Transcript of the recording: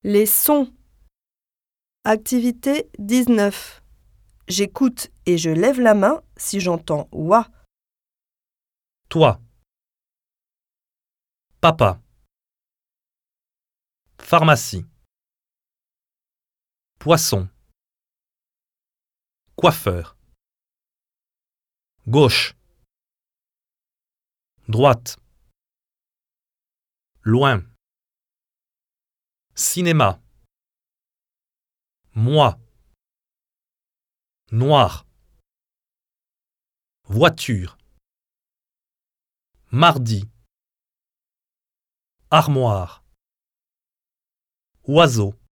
Les sons. Activité 19. J'écoute et je lève la main si j'entends ouah. Toi. Papa. Pharmacie. Poisson. Coiffeur. Gauche. Droite. Loin. Cinéma. Moi. Noir. Voiture. Mardi. Armoire. Oiseau.